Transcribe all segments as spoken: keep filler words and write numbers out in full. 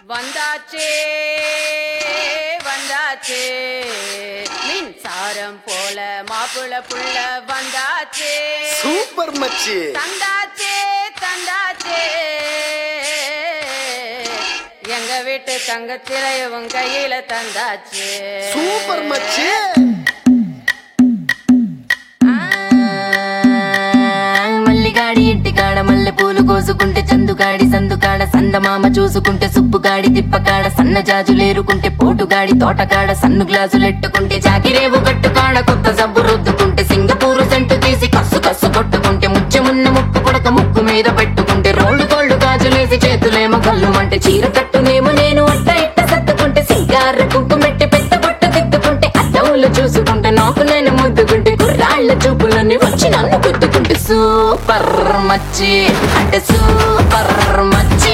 வந்தாச்சே வந்தாச்சே மின்சாரம் போல மாப்பிள புள்ள வந்தாச்சே சூப்பர் மச்சி தந்தாச்சே தந்தாச்சே எங்க வீட்டு தங்கத்திலே உன் கையில தந்தாச்சே சூப்பர் மச்சி మల్లిగాడి ఇంటికాడ మల్లె పూలు కోసుకుంటే చందుగాడి సందుకాడ సందమామ చూసుకుంటే సుబ్బుగాడి తిప్పకాడ సన్న జాజులేరుకుంటే పోటుగాడి తోటకాడ సన్ను గ్లాసులెట్టుకుంటే జాకిరేవు గట్టుకాడ కొత్త సబ్బు రుద్దుకుంటే సింగపూరు సెంటు తీసి కస్సు కస్సు కొట్టుకుంటే ముచ్చెమున్న ముక్కు పుడక ముక్కు మీద పెట్టుకుంటే రోడ్డు కోళ్ళు గాజులేసి చేతులేమో కళ్ళు అంటే చీర కట్టునేమో నేను అట్ట ఇట్ట సత్తుకుంటే సింగార కుంకుమెట్టి పెద్ద బొట్ట దిద్దుకుంటే అద్దవులు చూసుకుంటే నాకు నేను ముద్దుకుంటే కుర్రాళ్ళ చూపులన్నీ వచ్చి నన్ను గుద్దుకుంటే సూపర్ మచ్చి అంటే సూపర్ మచ్చి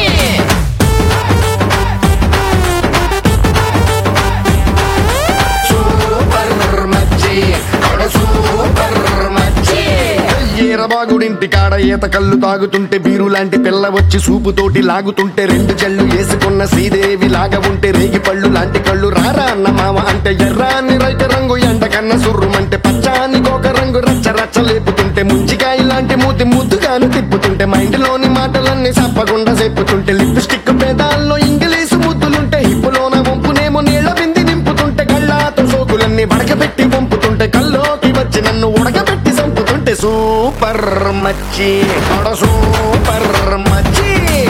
సూపర్ మచ్చి అంటే సూపర్ మచ్చి ఈరబాగుడింటి కాడ ఈత కళ్ళు తాగుతుంటే బీరు లాంటి పిల్ల వచ్చి సూపుతోటి లాగుతుంటే రెండు జల్లు వేసుకున్న శ్రీదేవి లాగా ఉంటే రేగి పళ్ళు లాంటి కళ్ళు రారా అన్న మామ అంటే ఎర్రాని రైత రంగు ఎండ కన్న సుర్రుమంటే పచ్చాని కోక రంగు రచ్చ రచ్చ లేపుతుంటే ముంచికాయ లాంటి మూతి ముద్దుగాను తిప్పుతుంటే మైండ్లోని మాటలన్నీ చెప్పకుండా చెప్పుతుంటే లిప్స్టిక్ పేదాల్లో ఇంగ్లీషు ముద్దులుంటే హిప్పులోన వంపునేమో నీళ్ళ బింది నింపుతుంటే కళ్ళాతో సోకులన్నీ వడకబెట్టి వంపుతుంటే కల్లోకి వచ్చి నన్ను ఉడకబెట్టి చంపుతుంటే సూపర్ మచ్చి అడ సూపర్ మచ్చి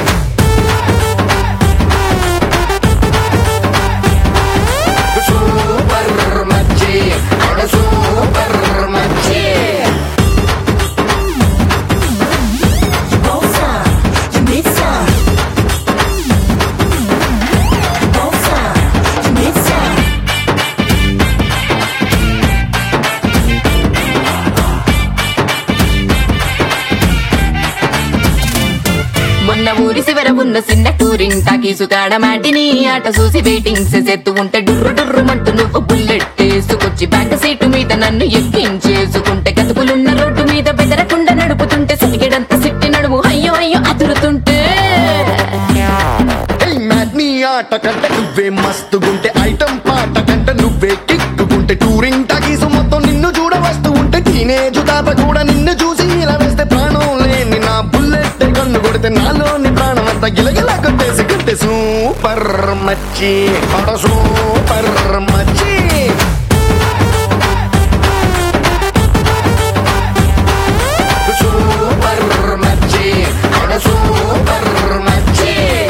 సూపర్ మచ్చి అంటే సూపర్ మచ్చి మొన్న ఊరి శివర ఉన్న చిన్న టూరింగ్ టాకీసు కాడ మాటిని ఆట చూసి వెయిటింగ్ చేసేత్తు ఉంటే డుర్రు డుర్రు మంటూ నువ్వు బుల్లెట్ వేసుకొచ్చి బ్యాక్ సీటు మీద నన్ను ఎక్కించేసుకుంటే గతుకులున్న రోడ్డు మీద బెదరకుండా నడుపుతుంటే సిటికెడంత సిట్టి నడుము అయ్యో అయ్యో అదురుతుంటే నీ ఆట కంటే నువ్వే మస్తుగుంటే ఐటమ్ పాట కంటే నువ్వే కిక్కుకుంటే టూరింగ్ టాకీసు మొత్తం నిన్ను చూడ వస్తూ ఉంటే టీనేజ్ తాత కూడా నిన్ను చూసి ఇలా వేస్తే ప్రాణం లేని నా బుల్లెట్ కన్ను కొడితే నాలోని ప్రాణం అంతా గిలగిలా కొట్టేసి కొట్టే సూపర్ మచ్చి అడ సూపర్ మచ్చి సూపర్ మచ్చి అంటే సూపర్ మచ్చి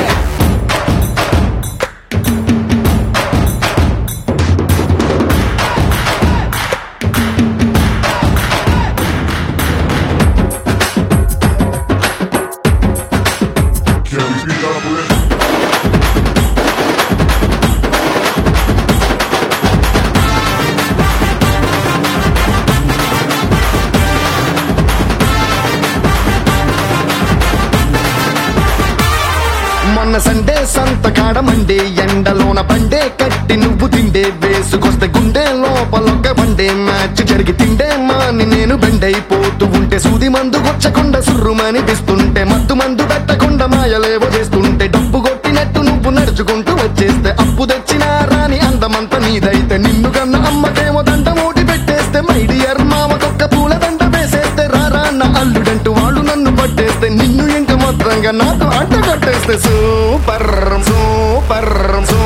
మొన్న సండే సంత కాడ మండే ఎండలోన పండే కట్టి నువ్వు తిండే వేసుకొస్తే గుండె లోపలొక్క బండే మ్యాచ్ జరిగి తిండే మాని నేను బెండైపోతూ ఉంటే సూది మందు కొచ్చకుండా సుర్రుమని పిస్తుంటే మత్తు మందు పెట్టకుండా మాయలేవో చేస్తుంటే డబ్బు కొట్టినట్టు నువ్వు నడుచుకుంటూ వచ్చేస్తే అప్పు తెచ్చిన రాని అందమంతా నీదైతే నిన్ను కన్న అమ్మకేమో దండ మూటి పెట్టేస్తే మైడియర్ మామకొక్క పూల దండ వేసేస్తే రారా అన్న అల్లుడంటూ వాళ్ళు నన్ను పట్టేస్తే నిన్ను ఇంక మొత్తంగా నాతో అంట కట్టేస్తే సూపర్ సూపర్ సూపర్